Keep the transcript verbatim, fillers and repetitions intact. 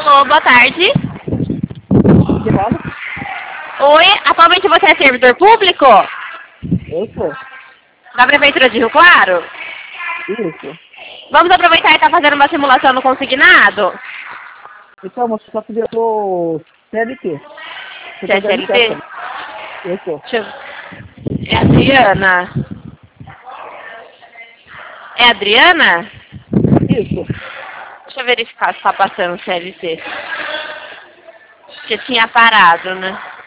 Alô, boa tarde. Que fala? Oi, atualmente você é servidor público? Eu sou. Da Prefeitura de Rio Claro? Isso. Vamos aproveitar e estar fazendo uma simulação no consignado? Então, você só pediu pro C L T. Você é C L T? Eu sou. Deixa eu... É a Adriana? É a Adriana? Isso. Deixa eu verificar se está passando o C L T. Porque tinha parado, né?